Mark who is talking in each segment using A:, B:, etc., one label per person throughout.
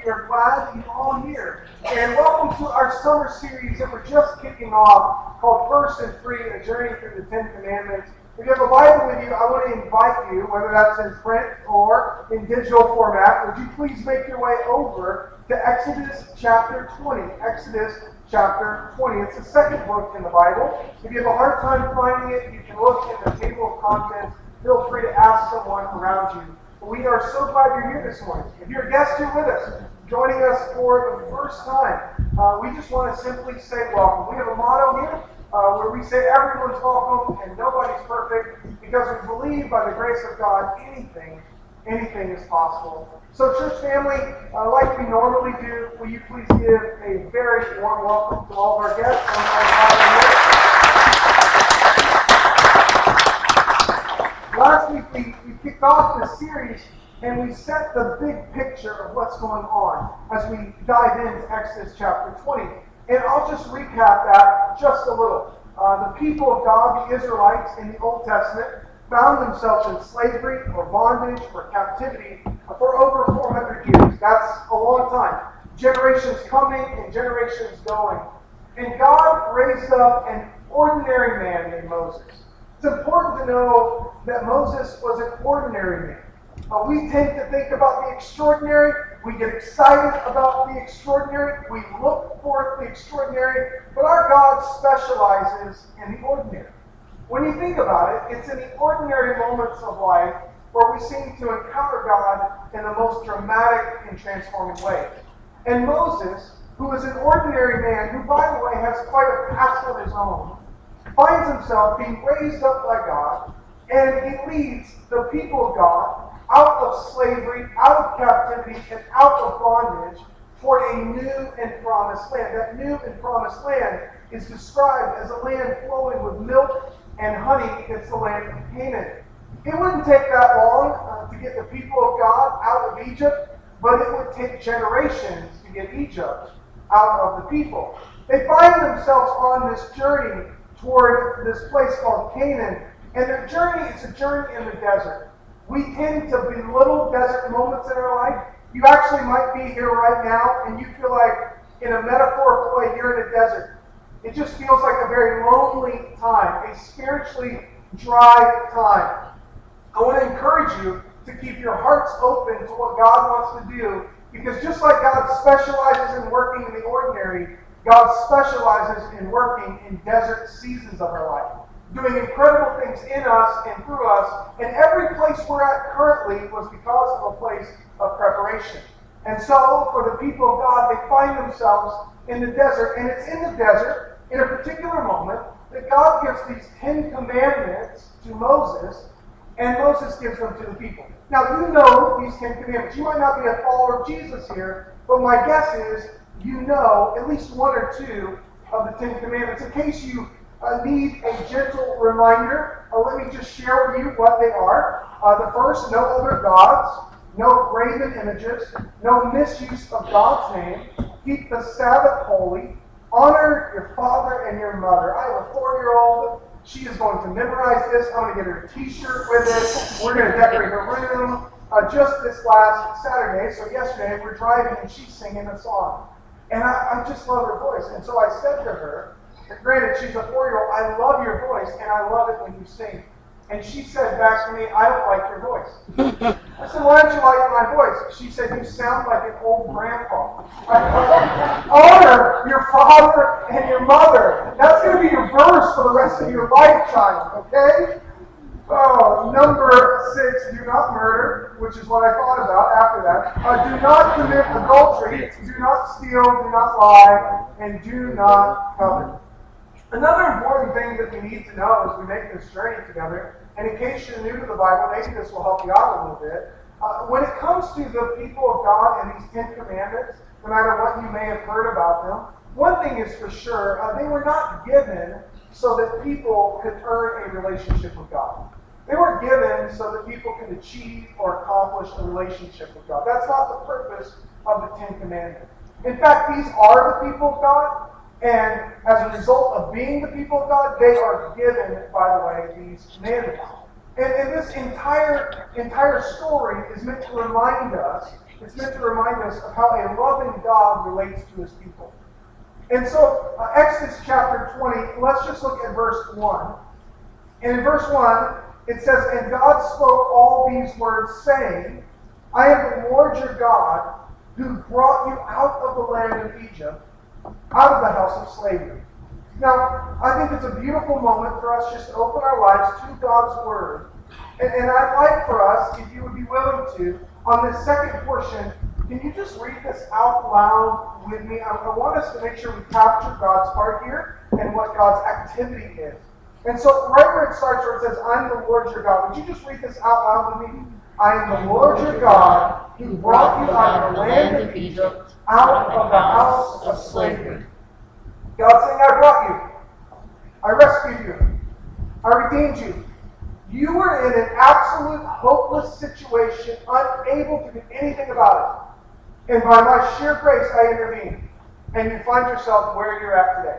A: We are glad that you're all here. And welcome to our summer series that we're just kicking off called First and Free, A Journey Through the Ten Commandments. If you have a Bible with you, I want to invite you, whether that's in print or in digital format, would you please make your way over to Exodus chapter 20. Exodus chapter 20. It's the second book in the Bible. If you have a hard time finding it, you can look in the table of contents. Feel free to ask someone around you. We are so glad you're here this morning. If you're a guest here with us, joining us for the first time, we just want to simply say welcome. We have a motto here where we say everyone's welcome and nobody's perfect, because we believe by the grace of God anything is possible. So church family, like we normally do, will you please give a very warm welcome to all of our guests. Last week we kicked off this series and we set the big picture of what's going on as we dive into Exodus chapter 20. And I'll just recap that just a little. The people of God, the Israelites in the Old Testament, found themselves in slavery or bondage or captivity for over 400 years. That's a long time. Generations coming and generations going. And God raised up an ordinary man named Moses. It's important to know that Moses was an ordinary man. We tend to think about the extraordinary. We get excited about the extraordinary. We look for the extraordinary. But our God specializes in the ordinary. When you think about it, it's in the ordinary moments of life where we seem to encounter God in the most dramatic and transforming ways. And Moses, who is an ordinary man, who, by the way, has quite a past of his own, finds himself being raised up by God, and he leads the people of God out of slavery, out of captivity, and out of bondage for a new and promised land. That new and promised land is described as a land flowing with milk and honey. It's the land of Canaan. It wouldn't take that long to get the people of God out of Egypt, but it would take generations to get Egypt out of the people. They find themselves on this journey toward this place called Canaan, and their journey is a journey in the desert. We tend to belittle desert moments in our life. You actually might be here right now, and you feel like, in a metaphorical way, you're in a desert. It just feels like a very lonely time, a spiritually dry time. I want to encourage you to keep your hearts open to what God wants to do, because just like God specializes in working in the ordinary, God specializes in working in desert seasons of our life, doing incredible things in us and through us. And every place we're at currently was because of a place of preparation. And so, for the people of God, they find themselves in the desert, and it's in the desert, in a particular moment, that God gives these 10 commandments to Moses, and Moses gives them to the people. Now, you know these 10 commandments. You might not be a follower of Jesus here, but my guess is you know at least one or two of the 10 commandments. In case you need a gentle reminder, let me just share with you what they are. The first, no other gods, no graven images, no misuse of God's name, keep the Sabbath holy, honor your father and your mother. I have a 4-year-old. She is going to memorize this. I'm going to get her a t-shirt with it. We're going to decorate her room. Just this last Saturday, so yesterday, we're driving and she's singing a song. And I just love her voice. And so I said to her, and granted, she's a 4-year-old, I love your voice, and I love it when you sing. And she said back to me, I don't like your voice. I said, why don't you like my voice? She said, you sound like an old grandpa. Honor your father and your mother. That's going to be your verse for the rest of your life, child, okay? Oh, number 6, do not murder, which is what I thought about after that. Do not commit adultery, do not steal, do not lie, and do not covet. Another important thing that we need to know as we make this journey together, and in case you're new to the Bible, maybe this will help you out a little bit. When it comes to the people of God and these 10 commandments, no matter what you may have heard about them, one thing is for sure, they were not given so that people could earn a relationship with God. They weren't given so that people could achieve or accomplish a relationship with God. That's not the purpose of the 10 commandments. In fact, these are the people of God. And as a result of being the people of God, they are given, by the way, these commandments. And this entire story is meant to remind us It's meant to remind us of how a loving God relates to his people. And so, Exodus chapter 20, let's just look at verse 1. And in verse 1, it says, "And God spoke all these words, saying, I am the Lord your God, who brought you out of the land of Egypt, out of the house of slavery." Now, I think it's a beautiful moment for us just to open our lives to God's Word. And I'd like for us, if you would be willing to, on this second portion, can you just read this out loud with me? I want us to make sure we capture God's heart here and what God's activity is. And so right where it starts, where it says, "I'm the Lord your God," would you just read this out loud with me? "I am the Lord your God, who brought you out of the land of Egypt, out of the house of slavery." God's saying, I brought you. I rescued you. I redeemed you. You were in an absolute hopeless situation, unable to do anything about it. And by my sheer grace, I intervened. And you find yourself where you're at today.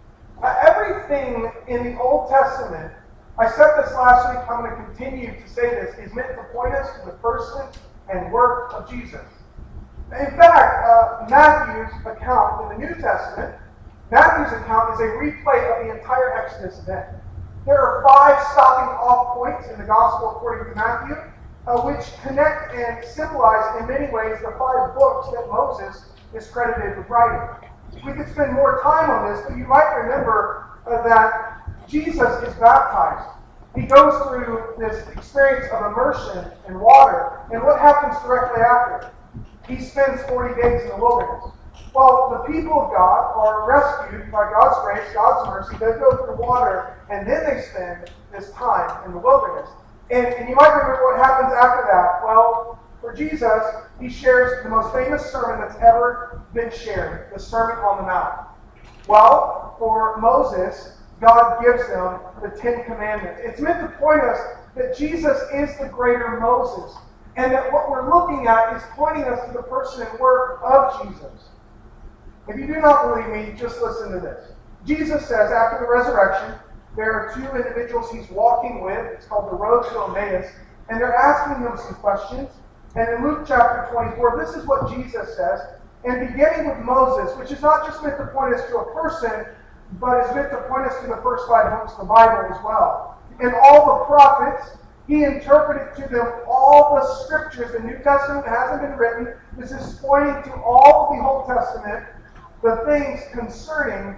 A: Everything in the Old Testament, I said this last week, I'm going to continue to say this, is meant to point us to the person and work of Jesus. In fact, Matthew's account in the New Testament, Matthew's account is a replay of the entire Exodus event. There are 5 stopping off points in the Gospel according to Matthew, which connect and symbolize in many ways the 5 books that Moses is credited with writing. We could spend more time on this, but you might remember that Jesus is baptized. He goes through this experience of immersion in water, and what happens directly after? He spends 40 days in the wilderness. Well, the people of God are rescued by God's grace, God's mercy. They go through water, and then they spend this time in the wilderness. And you might remember what happens after that. Well, for Jesus, he shares the most famous sermon that's ever been shared, the Sermon on the Mount. Well, for Moses, God gives them the 10 Commandments. It's meant to point us that Jesus is the greater Moses, and that what we're looking at is pointing us to the person and work of Jesus. If you do not believe me, just listen to this. Jesus says after the resurrection, there are 2 individuals he's walking with. It's called the road to Emmaus. And they're asking him some questions. And in Luke chapter 24, this is what Jesus says. And beginning with Moses, which is not just meant to point us to a person, but is meant to point us to the first 5 books of the Bible as well. And all the prophets, he interpreted to them all the scriptures. The New Testament hasn't been written. This is pointing to all of the Old Testament, the things concerning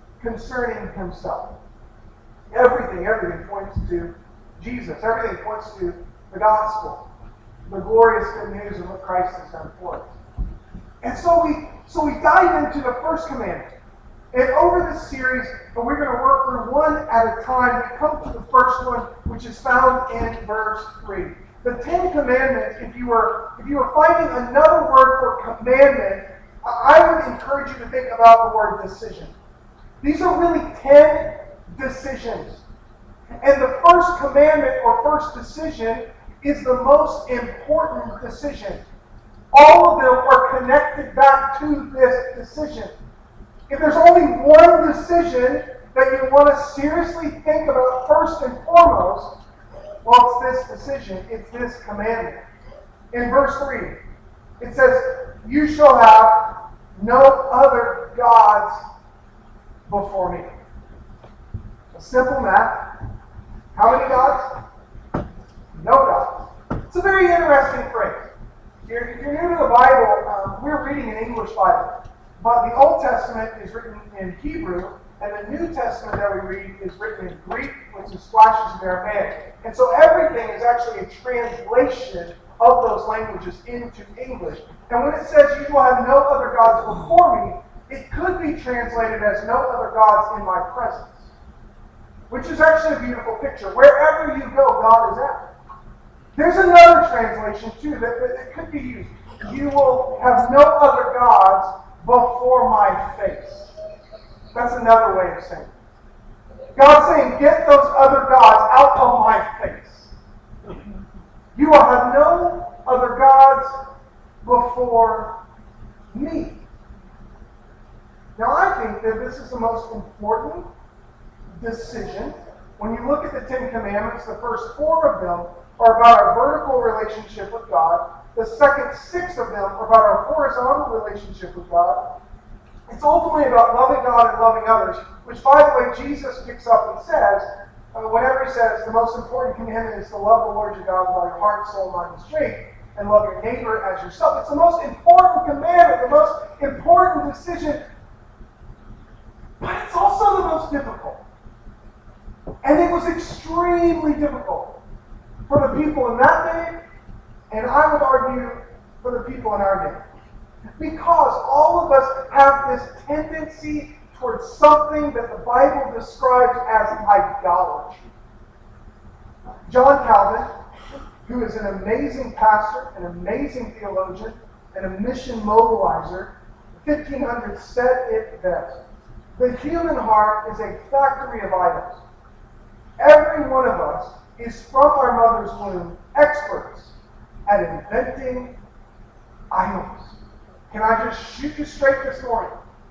A: himself. Everything points to Jesus. Everything points to the gospel, the glorious good news of what Christ has done for us. And so we dive into the first commandment. And over this series, we're going to work through one at a time. We come to the first one, which is found in verse 3. The 10 Commandments, if you were finding another word for commandment, I would encourage you to think about the word decision. These are really 10 decisions. And the first commandment or first decision is the most important decision. All of them are connected back to this decision. If there's only one decision that you want to seriously think about first and foremost, well, it's this decision. It's this commandment. In verse 3, it says, "You shall have no other gods before me." A simple math. How many gods? No gods. It's a very interesting phrase. If you're new to the Bible, we're reading an English Bible. But the Old Testament is written in Hebrew, and the New Testament that we read is written in Greek, which is flashes of Aramaic. And so everything is actually a translation of those languages into English. And when it says, "You will have no other gods before me," it could be translated as "no other gods in my presence," which is actually a beautiful picture. Wherever you go, God is at. There's another translation, too, that could be used. "You will have no other gods before my face." That's another way of saying it. God's saying, get those other gods out of my face. You will have no other gods before me. Now, I think that this is the most important decision. When you look at the 10 Commandments, the first 4 of them are about our vertical relationship with God, the second 6 of them are about our horizontal relationship with God. It's ultimately about loving God and loving others, which, by the way, Jesus picks up and says, whenever he says the most important commandment is to love the Lord your God with all your heart, soul, mind, and strength, and love your neighbor as yourself. It's the most important commandment, the most important decision, but it's also the most difficult. And it was extremely difficult for the people in that day, and I would argue for the people in our day. Because all of us have this tendency towards something that the Bible describes as idolatry. John Calvin, who is an amazing pastor, an amazing theologian, and a mission mobilizer, 1500s said it best. The human heart is a factory of idols. Every one of us is from our mother's womb experts at inventing idols. Can I just shoot you straight this morning?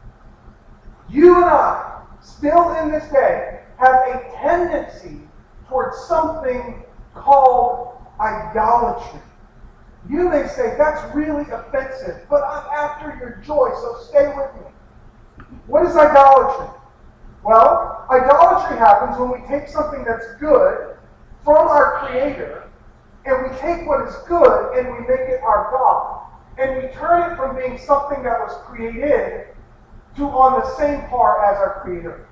A: You and I, still in this day, have a tendency towards something called idolatry. You may say, that's really offensive, but I'm after your joy, so stay with me. What is idolatry? Well, idolatry happens when we take something that's good from our Creator, and we take what is good and we make it our God. And we turn it from being something that was created to on the same par as our Creator.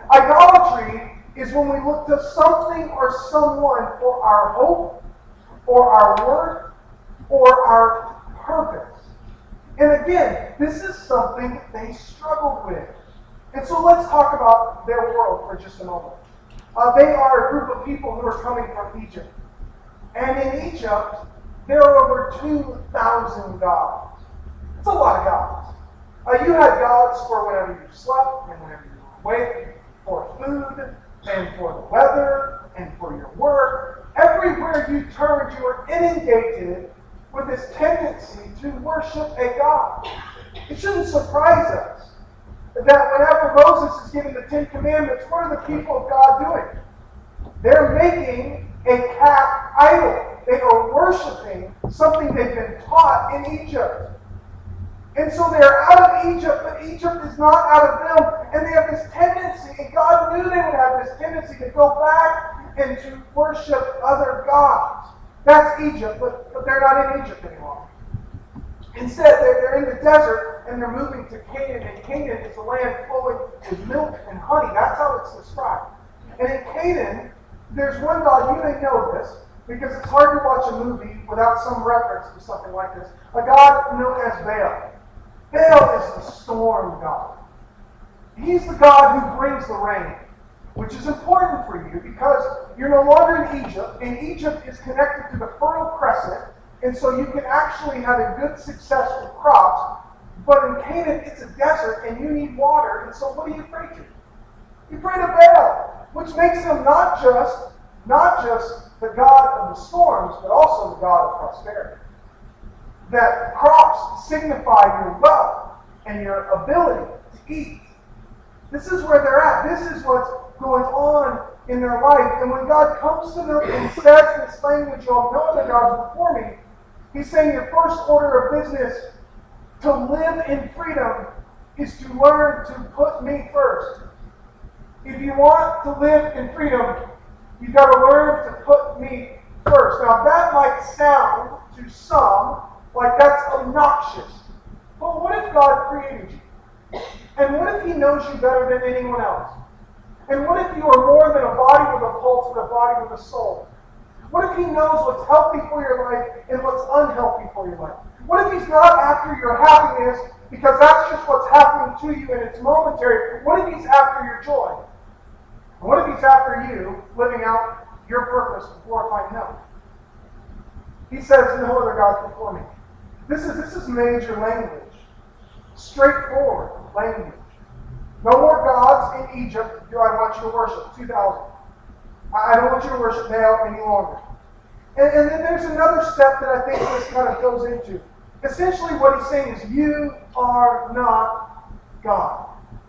A: Idolatry is when we look to something or someone for our hope, or our worth, or our purpose. And again, this is something they struggled with. And so let's talk about their world for just a moment. They are a group of people who are coming from Egypt. And in Egypt, there are over 2,000 gods. It's a lot of gods. You had gods for whenever you slept and whenever you were awake, for food, and for the weather, and for your work. Everywhere you turned, you were inundated with this tendency to worship a god. It shouldn't surprise us that whenever Moses is given the 10 Commandments, what are the people of God doing? They're making a calf idol. They are worshiping something they've been taught in Egypt. And so they're out of Egypt, but Egypt is not out of them. And they have this tendency, and God knew they would have this tendency to go back and to worship other gods. That's Egypt, but they're not in Egypt anymore. Instead, they're in the desert, and they're moving to Canaan, and Canaan is a land flowing with milk and honey. That's how it's described. And in Canaan, there's one god, you may know this, because it's hard to watch a movie without some reference to something like this. A god known as Baal. Baal is the storm god. He's the god who brings the rain, which is important for you because you're no longer in Egypt, and Egypt is connected to the Fertile Crescent, and so you can actually have a good success with crops. But in Canaan, it's a desert, and you need water, and so what do you pray to? You pray to Baal, which makes him not just the god of the storms, but also the god of prosperity. That crops signify your wealth and your ability to eat. This is where they're at. This is what's going on in their life. And when God comes to them and says this language, you all know the gods before me, He's saying your first order of business to live in freedom is to learn to put me first. If you want to live in freedom, you've got to learn to put me first. Now that might sound to some like that's obnoxious. But what if God created you? And what if He knows you better than anyone else? And what if you are more than a body with a pulse, but a body with a soul? What if He knows what's healthy for your life and what's unhealthy for your life? What if He's not after your happiness because that's just what's happening to you and it's momentary? What if He's after your joy? What if He's after you living out your purpose to glorify Him? He says, no other gods before me. This is major language. Straightforward language. No more gods in Egypt do I want you to worship. 2,000. I don't want you to worship Baal any longer. And then there's another step that I think this kind of goes into. Essentially what he's saying is, you are not God.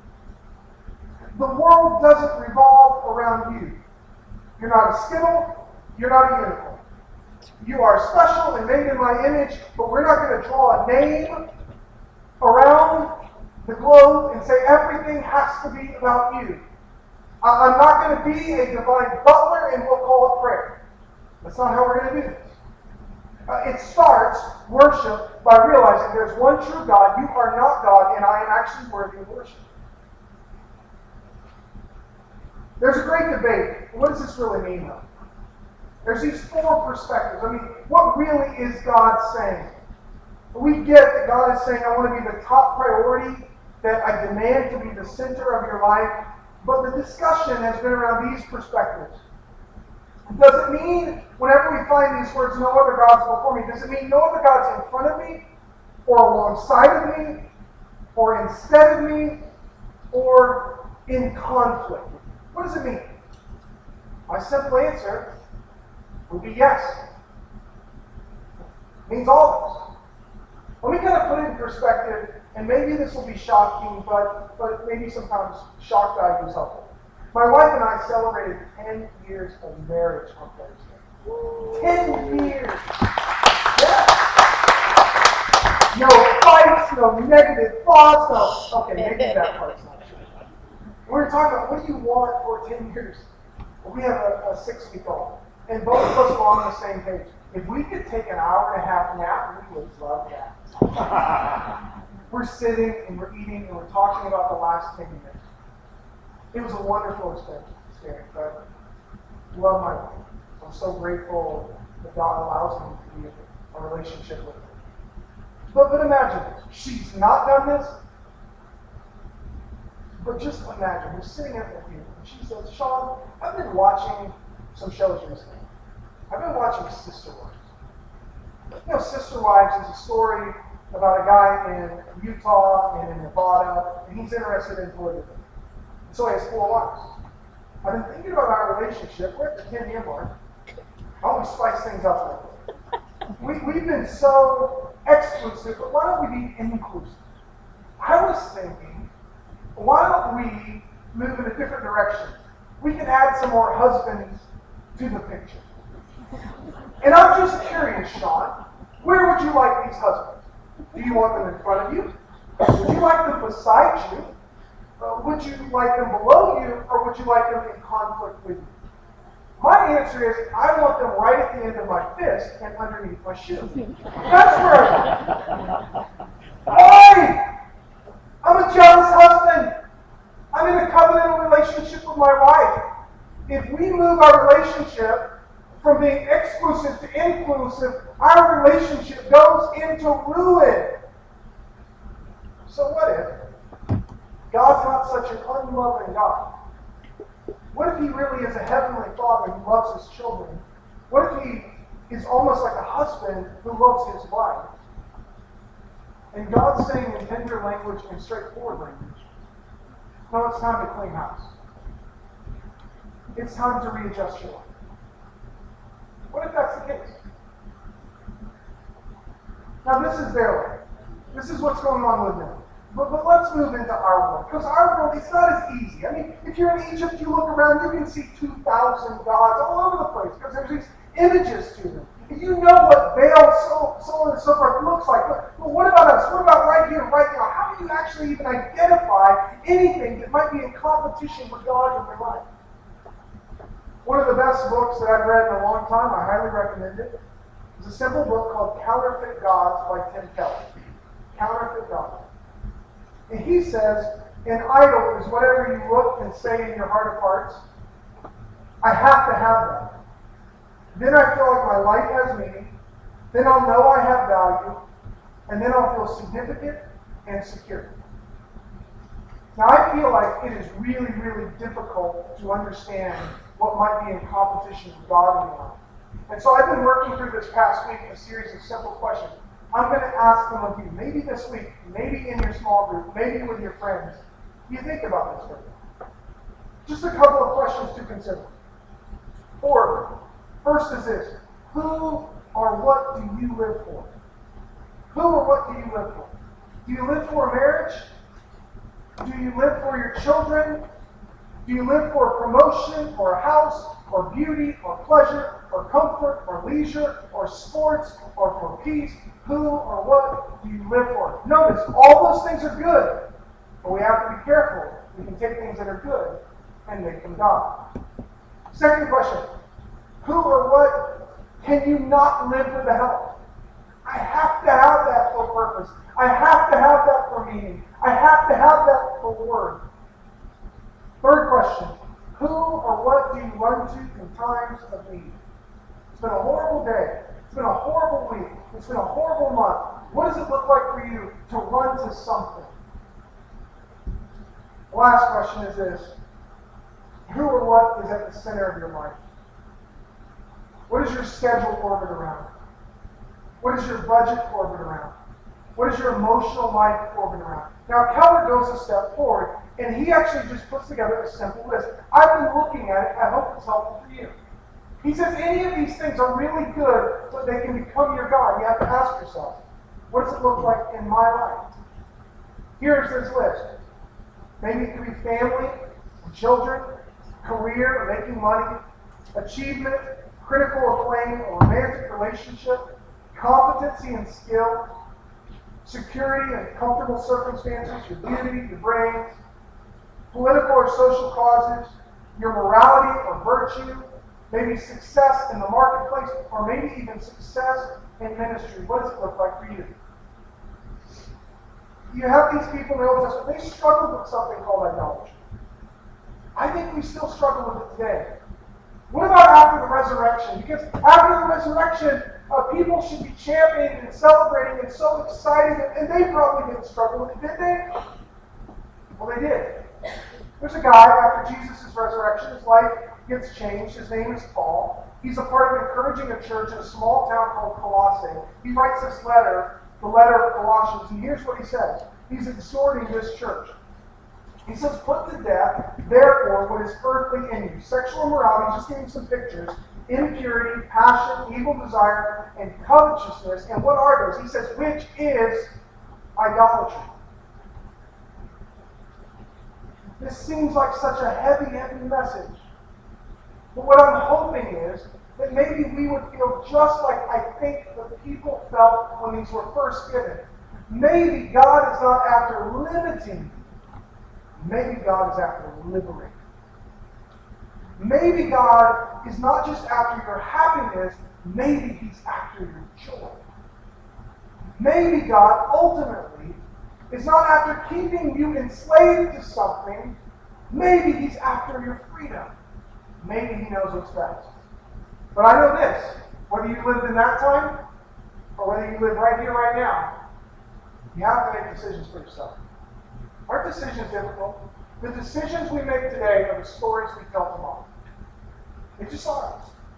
A: The world doesn't revolve around you. You're not a skittle. You're not a unicorn. You are special and made in my image, but we're not going to draw a name around the globe and say everything has to be about you. I'm not going to be a divine butler and we'll call it prayer. That's not how we're going to do this. It starts worship by realizing there's one true God, you are not God, and I am actually worthy of worship. There's a great debate. What does this really mean, though? There's these four perspectives. I mean, what really is God saying? We get that God is saying, I want to be the top priority, that I demand to be the center of your life. But the discussion has been around these perspectives. Does it mean, whenever we find these words, no other gods before me, does it mean no other gods in front of me, or alongside of me, or instead of me, or in conflict? What does it mean? My simple answer would be yes. It means all of us. Let me kind of put it in perspective, and maybe this will be shocking, but maybe sometimes shock value is helpful. My wife and I celebrated 10 years of marriage on Thursday. 10 years! Yeah! No fights, no negative thoughts, no... Okay, maybe that part's not true. We were talking about, what do you want for 10 years? Well, we have a 6-week-old, and both of us were on the same page. If we could take an hour-and-a-half nap, we would love that. We're sitting, and we're eating, and we're talking about the last 10 years. It was a wonderful experience. I love my wife. I'm so grateful that God allows me to be in a relationship with her. But imagine, she's not done this. But just imagine, we're sitting at the table, and she says, Sean, I've been watching some shows recently. I've been watching Sister Wives. You know, Sister Wives is a story about a guy in Utah and in Nevada, and he's interested in polygamy. So he has 4 wives. I've been thinking about our relationship. We're at the 10-year mark. I always spice things up a little bit. We've been so exclusive, but why don't we be inclusive? I was thinking, why don't we move in a different direction? We can add some more husbands to the picture. And I'm just curious, Sean, where would you like these husbands? Do you want them in front of you? Would you like them beside you? Would you like them below you, or would you like them in conflict with you? My answer is, I want them right at the end of my fist and underneath my shoe. That's where I want. Hey! I'm a jealous husband. I'm in a covenantal relationship with my wife. If we move our relationship from being exclusive to inclusive, our relationship goes into ruin. So what if God's not such an unloving God? What if He really is a heavenly Father who loves His children? What if He is almost like a husband who loves his wife? And God's saying in tender language and straightforward language, no, it's time to clean house. It's time to readjust your life. What if that's the case? Now this is their life. This is what's going on with them. But let's move into our world. Because our world, it's not as easy. I mean, if you're in Egypt, you look around, you can see 2,000 gods all over the place. Because there's these images to them. And you know what Baal, so on and so forth looks like. But what about us? What about right here, right now? How do you actually even identify anything that might be in competition with God in your life? One of the best books that I've read in a long time, I highly recommend it. It's a simple book called Counterfeit Gods by Tim Keller. Counterfeit Gods. And he says, an idol is whatever you look and say in your heart of hearts. I have to have that. Then I feel like my life has meaning. Then I'll know I have value. And then I'll feel significant and secure. Now I feel like it is really, really difficult to understand what might be in competition with God in your life. And so I've been working through this past week a series of simple questions. I'm going to ask them of you, maybe this week, maybe in your small group, maybe with your friends. You think about this for a minute. Just a couple of questions to consider. First is this: who or what do you live for? Who or what do you live for? Do you live for a marriage? Do you live for your children? Do you live for a promotion, or a house, or beauty, or pleasure? or comfort or leisure or sports or for peace? Who or what do you live for? Notice, all those things are good, but we have to be careful. We can take things that are good and make them God. Second question, who or what can you not live without? I have to have that for purpose. I have to have that for meaning. I have to have that for word. Third question, who or what do you run to in times of need? It's been a horrible day. It's been a horrible week. It's been a horrible month. What does it look like for you to run to something? The last question is this. Who or what is at the center of your life? What is your schedule orbit around? What is your budget orbit around? What is your emotional life orbit around? Now, Keller goes a step forward, and he actually just puts together a simple list. I've been looking at it. I hope it's helpful for you. He says any of these things are really good, but they can become your God. You have to ask yourself, what does it look like in my life? Here's his list. Maybe it could be family, children, career, or making money, achievement, critical acclaim, or romantic relationship, competency and skill, security and comfortable circumstances, your beauty, your brains, political or social causes, your morality or virtue, maybe success in the marketplace, or maybe even success in ministry. What does it look like for you? You have these people in the Old Testament, they struggled with something called idolatry. I think we still struggle with it today. What about after the resurrection? Because after the resurrection, people should be championing and celebrating and so excited, and they probably didn't struggle with it, did they? Well, they did. There's a guy, after Jesus' resurrection, his life gets changed. His name is Paul. He's a part of encouraging a church in a small town called Colossae. He writes this letter, the letter of Colossians, and here's what he says. He's exhorting this church. He says, put to death, therefore, what is earthly in you. Sexual immorality, just giving some pictures. Impurity, passion, evil desire, and covetousness. And what are those? He says, which is idolatry. This seems like such a heavy, heavy message. But what I'm hoping is that maybe we would feel just like I think the people felt when these were first given. Maybe God is not after limiting. Maybe God is after liberating. Maybe God is not just after your happiness, maybe He's after your joy. Maybe God ultimately is not after keeping you enslaved to something, maybe He's after your freedom. Maybe He knows what's best. But I know this, whether you lived in that time or whether you live right here, right now, you have to make decisions for yourself. Aren't decisions difficult? The decisions we make today are the stories we tell tomorrow. They just are.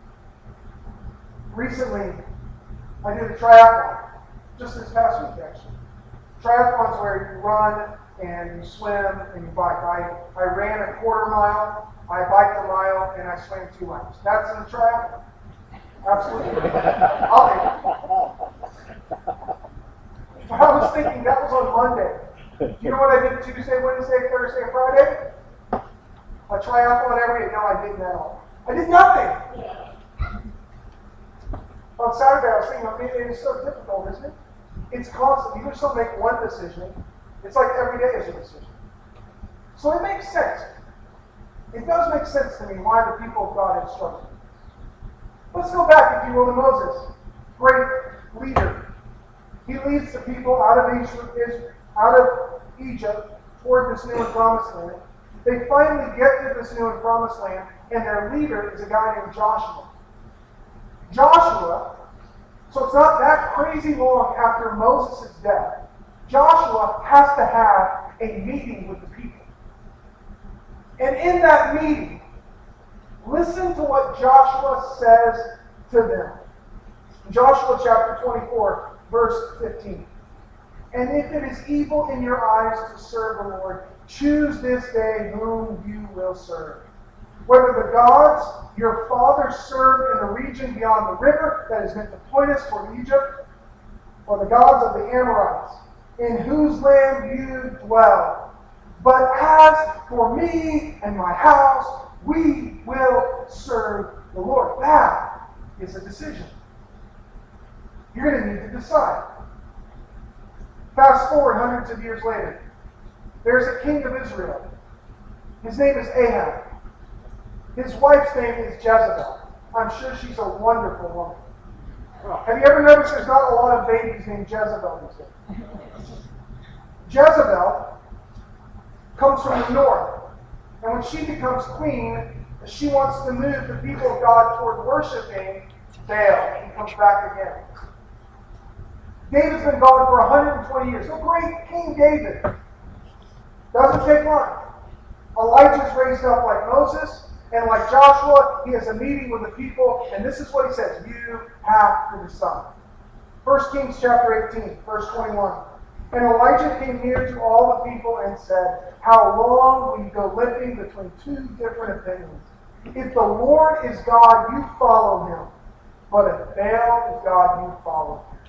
A: Recently, I did a triathlon, just this past week actually. Triathlon's where you run and you swim and you bike. I ran a quarter mile, I biked a mile, and I swam 2 laps. That's in a triathlon. Absolutely. I'll take it. But I was thinking that was on Monday. Do you know what I did Tuesday, Wednesday, Thursday, and Friday? A triathlon every day. No, I didn't at all. I did nothing. On Saturday, I was thinking, it's so difficult, isn't it? It's constant. You just don't make one decision. It's like every day is a decision. So it makes sense. It does make sense to me why the people of God have struggled. Let's go back, if you will, to Moses. Great leader. He leads the people out of Egypt toward this new and promised land. They finally get to this new and promised land, and their leader is a guy named Joshua. Joshua, so it's not that crazy long after Moses' death, Joshua has to have a meeting with the people. And in that meeting, listen to what Joshua says to them. Joshua chapter 24, verse 15. And if it is evil in your eyes to serve the Lord, choose this day whom you will serve. Whether the gods your fathers served in the region beyond the river that is meant to point us toward Egypt, or the gods of the Amorites, in whose land you dwell. But as for me and my house, we will serve the Lord. That is a decision. You're going to need to decide. Fast forward hundreds of years later. There's a king of Israel. His name is Ahab. His wife's name is Jezebel. I'm sure she's a wonderful woman. Have you ever noticed there's not a lot of babies named Jezebel these days? Jezebel comes from the north. And when she becomes queen, she wants to move the people of God toward worshiping Baal. He comes back again. David's been gone for 120 years. The great King David. Doesn't take long. Elijah's raised up like Moses, and like Joshua, he has a meeting with the people, and this is what he says: you have to decide. 1 Kings chapter 18, verse 21. And Elijah came near to all the people and said, how long will you go living between two different opinions? If the Lord is God, you follow him. But if Baal is God, you follow him.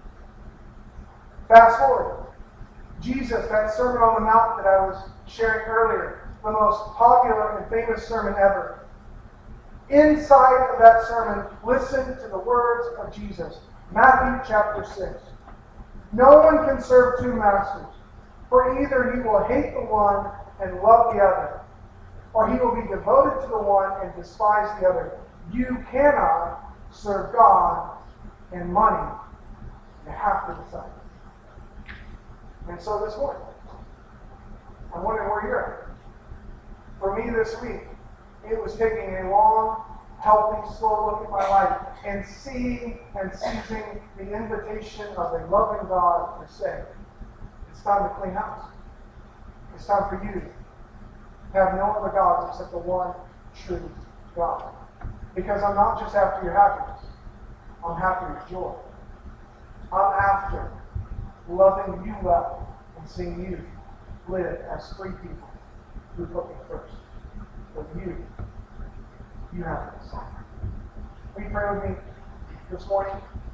A: Fast forward. Jesus, that Sermon on the Mount that I was sharing earlier, the most popular and famous sermon ever. Inside of that sermon, listen to the words of Jesus. Matthew chapter 6. No one can serve two masters, for either he will hate the one and love the other, or he will be devoted to the one and despise the other. You cannot serve God and money. You have to decide. And so this morning, I'm wondering where you're at. For me this week, it was taking a long, healthy, slow look at my life and seeing and seizing the invitation of a loving God to say, it's time to clean house. It's time for you to have no other gods except the one true God. Because I'm not just after your happiness. I'm after your joy. I'm after loving you well and seeing you live as free people who put me first. But you have to decide. Will you pray with me this morning?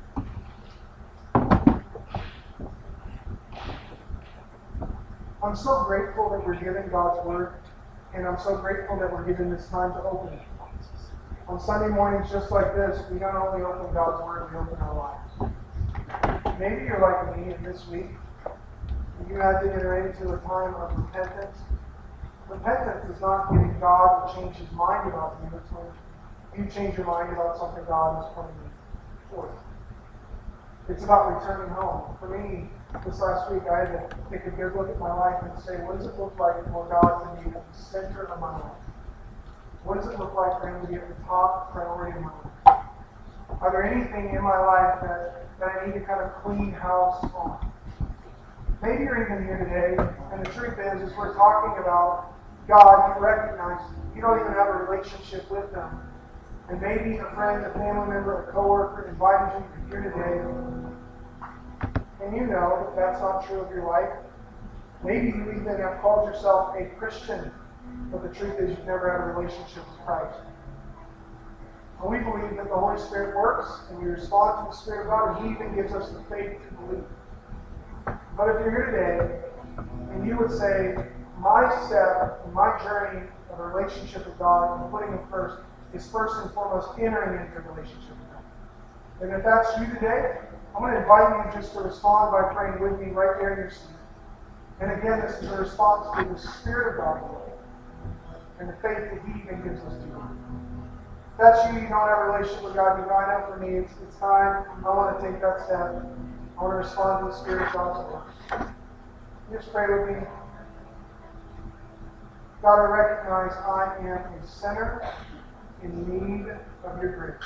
A: I'm so grateful that we're given God's Word, and I'm so grateful that we're given this time to open it. On Sunday mornings just like this, we not only open God's Word, we open our lives. Maybe you're like me, and this week you had to enter into a time of repentance. Repentance is not getting God to change his mind about you. It's when you change your mind about something God is putting forth. It's about returning home. For me, this last week, I had to take a good look at my life and say, what does it look like for God to be at the center of my life? What does it look like for him to be at the top priority in my life? Are there anything in my life that I need to kind of clean house on? Maybe you're even here today, and the truth is we're talking about God. You recognize you don't even have a relationship with them. And maybe a friend, a family member, a coworker invited you to here today. And you know that that's not true of your life. Maybe you even have called yourself a Christian, but the truth is you've never had a relationship with Christ. And we believe that the Holy Spirit works, and we respond to the Spirit of God, and he even gives us the faith to believe. But if you're here today, and you would say, my step in my journey of a relationship with God and putting him first is first and foremost entering into a relationship with him. And if that's you today, I'm going to invite you just to respond by praying with me right there in your seat. And again, this is a response to the Spirit of God and the faith that he even gives us to you. If that's you, you don't have a relationship with God, you know, I know for me, it's time. I want to take that step. I want to respond to the Spirit of God's word. Just pray with me. God, I recognize I am a sinner in need of your grace.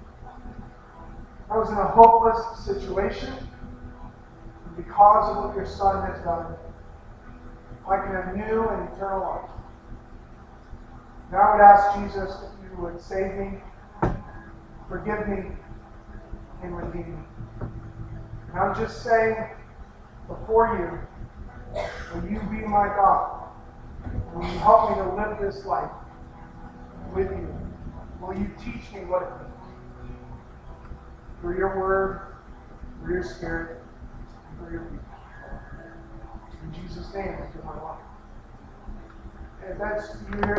A: I was in a hopeless situation, and because of what your Son has done, I can have new and eternal life. Now I would ask Jesus that you would save me, forgive me, and redeem me. And I'm just saying before you, will you be my God? Will you help me to live this life with you? Will you teach me what it means? Through your word, through your Spirit, and through your people. In Jesus' name, I give my life. If that's you here